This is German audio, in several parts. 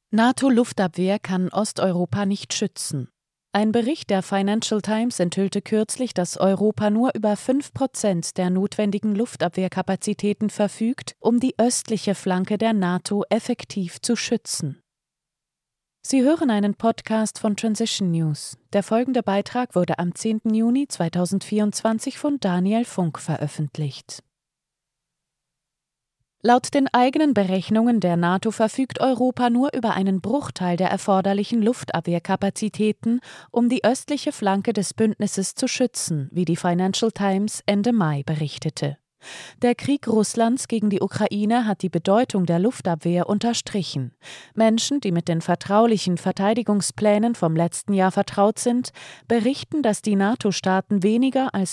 NATO-Luftabwehr kann Osteuropa nicht schützen. Ein Bericht der Financial Times enthüllte kürzlich, dass Europa nur über 5% der notwendigen Luftabwehrkapazitäten verfügt, um die östliche Flanke der NATO effektiv zu schützen. Sie hören einen Podcast von Transition News. Der folgende Beitrag wurde am 10. Juni 2024 von Daniel Funk veröffentlicht. Laut den eigenen Berechnungen der NATO verfügt Europa nur über einen Bruchteil der erforderlichen Luftabwehrkapazitäten, um die östliche Flanke des Bündnisses zu schützen, wie die Financial Times Ende Mai berichtete. Der Krieg Russlands gegen die Ukraine hat die Bedeutung der Luftabwehr unterstrichen. Menschen, die mit den vertraulichen Verteidigungsplänen vom letzten Jahr vertraut sind, berichten, dass die NATO-Staaten weniger als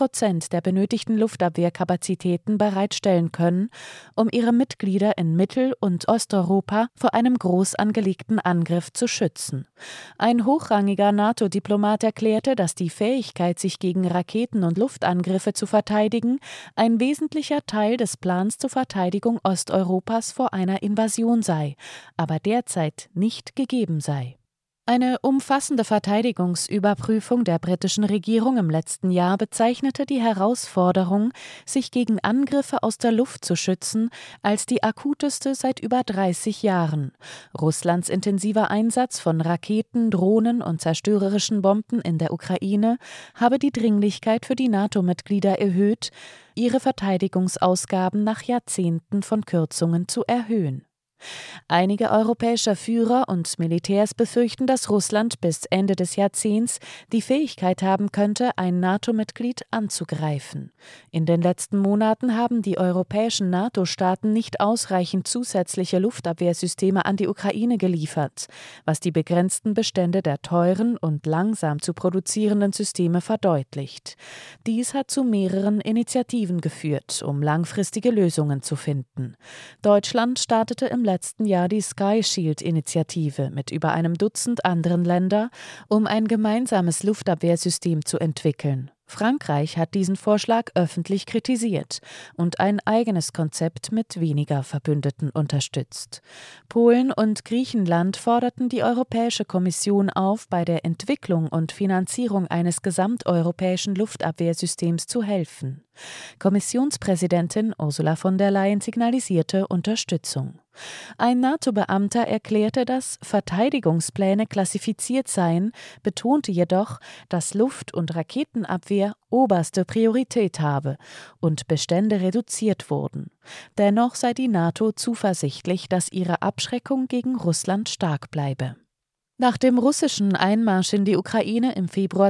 5% der benötigten Luftabwehrkapazitäten bereitstellen können, um ihre Mitglieder in Mittel- und Osteuropa vor einem groß angelegten Angriff zu schützen. Ein hochrangiger NATO-Diplomat erklärte, dass die Fähigkeit, sich gegen Raketen- und Luftangriffe zu verteidigen, ein wesentlicher Teil des Plans zur Verteidigung Osteuropas vor einer Invasion sei, aber derzeit nicht gegeben sei. Eine umfassende Verteidigungsüberprüfung der britischen Regierung im letzten Jahr bezeichnete die Herausforderung, sich gegen Angriffe aus der Luft zu schützen, als die akuteste seit über 30 Jahren. Russlands intensiver Einsatz von Raketen, Drohnen und zerstörerischen Bomben in der Ukraine habe die Dringlichkeit für die NATO-Mitglieder erhöht, ihre Verteidigungsausgaben nach Jahrzehnten von Kürzungen zu erhöhen. Einige europäische Führer und Militärs befürchten, dass Russland bis Ende des Jahrzehnts die Fähigkeit haben könnte, ein NATO-Mitglied anzugreifen. In den letzten Monaten haben die europäischen NATO-Staaten nicht ausreichend zusätzliche Luftabwehrsysteme an die Ukraine geliefert, was die begrenzten Bestände der teuren und langsam zu produzierenden Systeme verdeutlicht. Dies hat zu mehreren Initiativen geführt, um langfristige Lösungen zu finden. Deutschland startete im letzten Jahr die Sky Shield-Initiative mit über einem Dutzend anderen Ländern, um ein gemeinsames Luftabwehrsystem zu entwickeln. Frankreich hat diesen Vorschlag öffentlich kritisiert und ein eigenes Konzept mit weniger Verbündeten unterstützt. Polen und Griechenland forderten die Europäische Kommission auf, bei der Entwicklung und Finanzierung eines gesamteuropäischen Luftabwehrsystems zu helfen. Kommissionspräsidentin Ursula von der Leyen signalisierte Unterstützung. Ein NATO-Beamter erklärte, dass Verteidigungspläne klassifiziert seien, betonte jedoch, dass Luft- und Raketenabwehr oberste Priorität habe und Bestände reduziert wurden. Dennoch sei die NATO zuversichtlich, dass ihre Abschreckung gegen Russland stark bleibe. Nach dem russischen Einmarsch in die Ukraine im Februar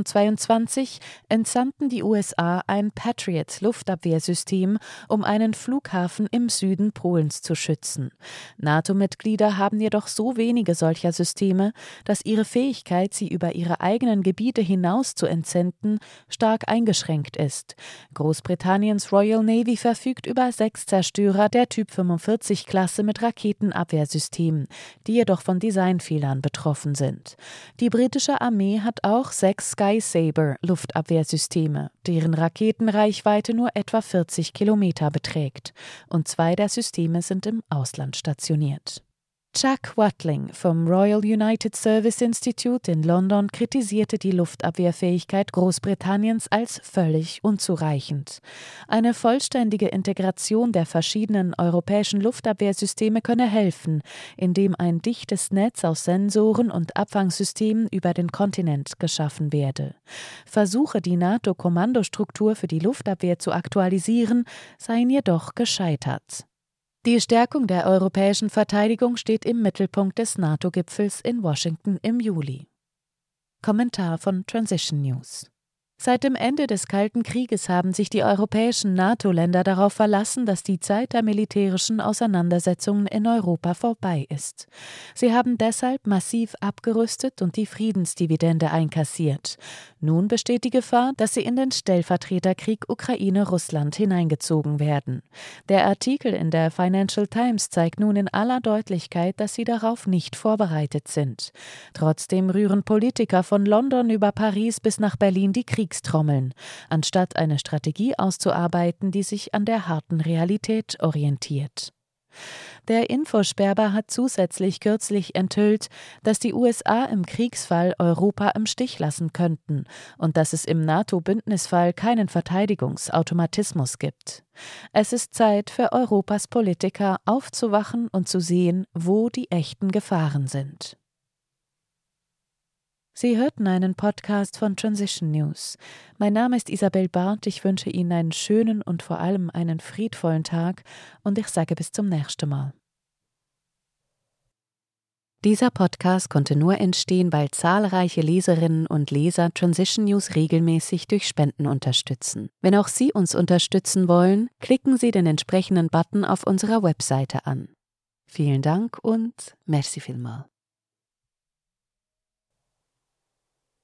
2022 entsandten die USA ein Patriot-Luftabwehrsystem, um einen Flughafen im Süden Polens zu schützen. NATO-Mitglieder haben jedoch so wenige solcher Systeme, dass ihre Fähigkeit, sie über ihre eigenen Gebiete hinaus zu entsenden, stark eingeschränkt ist. Großbritanniens Royal Navy verfügt über 6 Zerstörer der Typ 45-Klasse mit Raketenabwehrsystemen, die jedoch von Designfehlern betroffen sind. Die britische Armee hat auch 6 Sky Sabre Luftabwehrsysteme, deren Raketenreichweite nur etwa 40 Kilometer beträgt, und 2 der Systeme sind im Ausland stationiert. Chuck Watling vom Royal United Service Institute in London kritisierte die Luftabwehrfähigkeit Großbritanniens als völlig unzureichend. Eine vollständige Integration der verschiedenen europäischen Luftabwehrsysteme könne helfen, indem ein dichtes Netz aus Sensoren und Abfangsystemen über den Kontinent geschaffen werde. Versuche, die NATO-Kommandostruktur für die Luftabwehr zu aktualisieren, seien jedoch gescheitert. Die Stärkung der europäischen Verteidigung steht im Mittelpunkt des NATO-Gipfels in Washington im Juli. Kommentar von Transition News. Seit dem Ende des Kalten Krieges haben sich die europäischen NATO-Länder darauf verlassen, dass die Zeit der militärischen Auseinandersetzungen in Europa vorbei ist. Sie haben deshalb massiv abgerüstet und die Friedensdividende einkassiert. Nun besteht die Gefahr, dass sie in den Stellvertreterkrieg Ukraine-Russland hineingezogen werden. Der Artikel in der Financial Times zeigt nun in aller Deutlichkeit, dass sie darauf nicht vorbereitet sind. Trotzdem rühren Politiker von London über Paris bis nach Berlin die Kriegstrommeln, anstatt eine Strategie auszuarbeiten, die sich an der harten Realität orientiert. Der Infosperber hat zusätzlich kürzlich enthüllt, dass die USA im Kriegsfall Europa im Stich lassen könnten und dass es im NATO-Bündnisfall keinen Verteidigungsautomatismus gibt. Es ist Zeit für Europas Politiker aufzuwachen und zu sehen, wo die echten Gefahren sind. Sie hörten einen Podcast von Transition News. Mein Name ist Isabel Barth, ich wünsche Ihnen einen schönen und vor allem einen friedvollen Tag und ich sage bis zum nächsten Mal. Dieser Podcast konnte nur entstehen, weil zahlreiche Leserinnen und Leser Transition News regelmäßig durch Spenden unterstützen. Wenn auch Sie uns unterstützen wollen, klicken Sie den entsprechenden Button auf unserer Webseite an. Vielen Dank und merci vielmals.